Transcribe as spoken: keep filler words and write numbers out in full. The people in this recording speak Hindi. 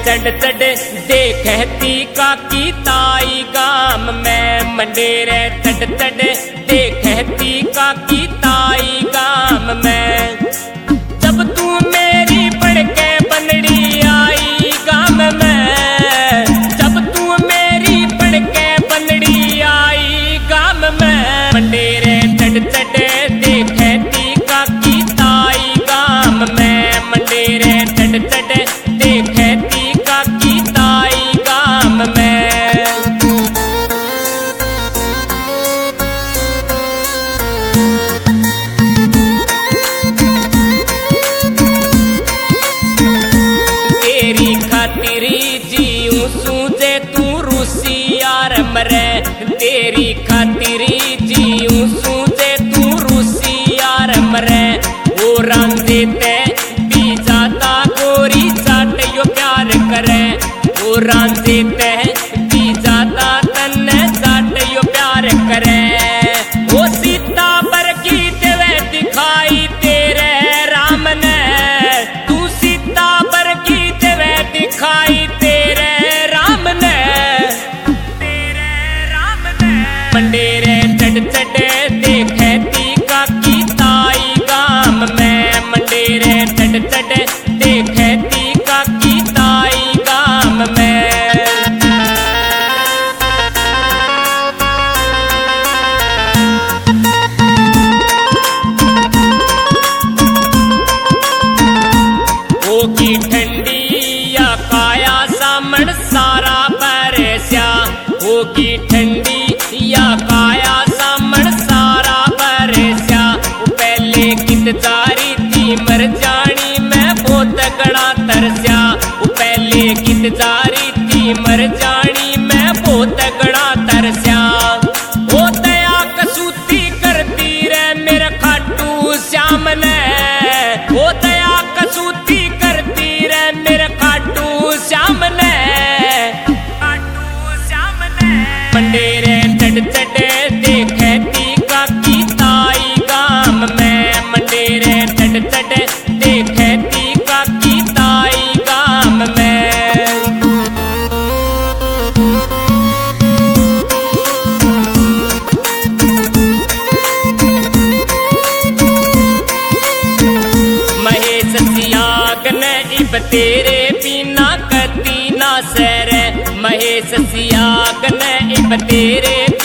चढ़ चढ़ देखती का की ताई गाम में मंडेरे चढ़ चढ़ देखती का की ताई गाम में। जब तू मेरी पढ़ के बनड़ी आई गाम में, जब तू मेरी पढ़ के बनड़ी आई गाम में मंडेरे चढ़ चढ़ देखती का की ताई गाम में मंडेरे चढ़ चढ़ देखती का की ताई गाम में। तेरी खातिरी जीऊं सूझे तू रूसी यार मरे, तेरी खातिरी जीऊं सूझे तू रूसी यार मरे। वो रांझे ते पी जाता गोरी चाट यो प्यार करे, वो रांझे ते पी जाता तन्ने चाट यो प्यार करे। वो सीता बर की देवे दिखाई तेरे राम ने, तू सीता बर की देवे दिखाई तेरे राम ने, तेरे राम ने। मंडेरे चढ़ चढ़ देखती का की ताई गाम में मंडेरे चढ़ चढ़ देखती का की ताई गाम में। होगी ठंडी या काया सामण सारा बरस्या, होगी ठंडी या काया सामण सारा बरस्या। पहले कित जारी थी मर जानी मैं बहुत गड़ा तरस्या, पहले कित जारी थी मर जानी मैं बहुत गड़ा तरस्या। ओ दया कसूती करती रे मेरे खाटू श्याम ने, ओ दया कसूती करती रे मेरे खाटू श्याम ने, खाटू श्याम ने। मंडेरे चढ़ चढ़ देखती का की ताई गाम में मंडेरे चढ़ चढ़ देखती का की ताई गाम में। महेश सियाग ने इब तेरे बिना कती ना सैर, महेश सियाग ने इब तेरे